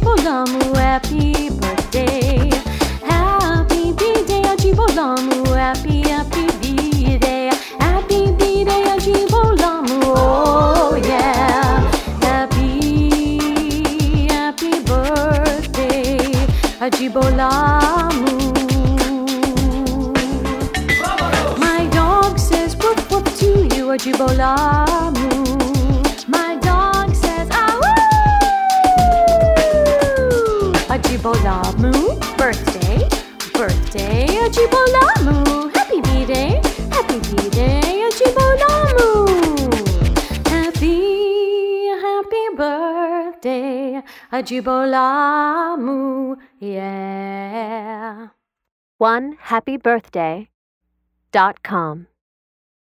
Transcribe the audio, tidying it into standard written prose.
Ajibolamu, happy birthday. Happy B-Day, Ajibolamu, happy B-Day. Happy B-Day, Ajibolamu, oh yeah. Happy birthday, Ajibolamu. My dog says woof woof to you, Ajibolamu. My dog says awoo. Ajibolamu, birthday, Ajibolamu. Happy B-Day, Ajibolamu. Happy birthday, Ajibolamu, yeah. OneHappyBirthday.com